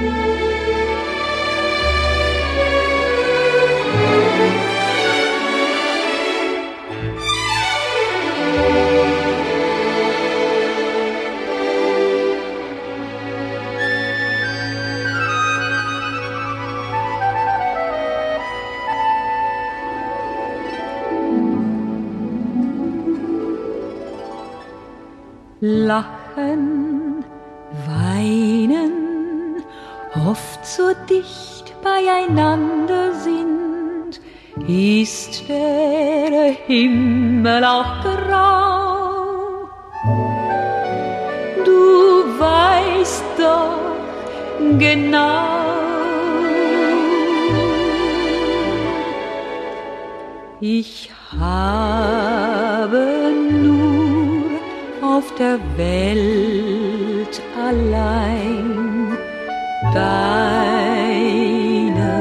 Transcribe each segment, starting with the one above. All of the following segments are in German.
Lachen, weinen, oft so dicht beieinander sind, ist der Himmel auch grau. Du weißt doch genau, ich habe nur auf der Welt allein deine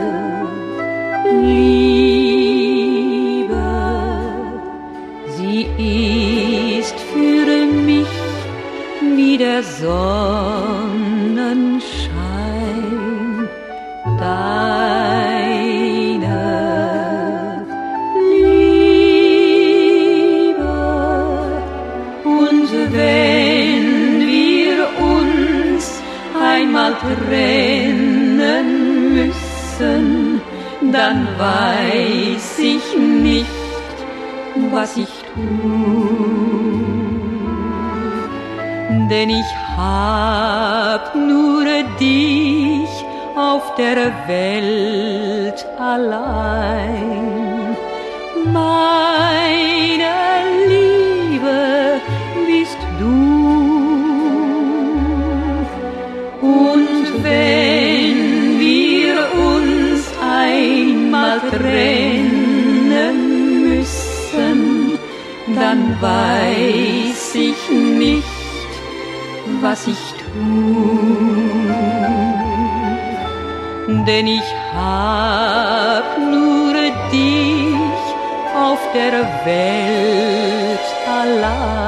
Liebe. Sie ist für mich wie der Sonnenschein, deine Liebe. Und wenn wir uns einmal trennen müssen, dann weiß ich nicht, was ich tu. Denn ich hab nur dich auf der Welt allein. Meine Liebe bist du. Und wenn wir uns einmal trennen müssen, dann weiß ich nicht, was ich tu. Denn ich hab nur dich auf der Welt allein.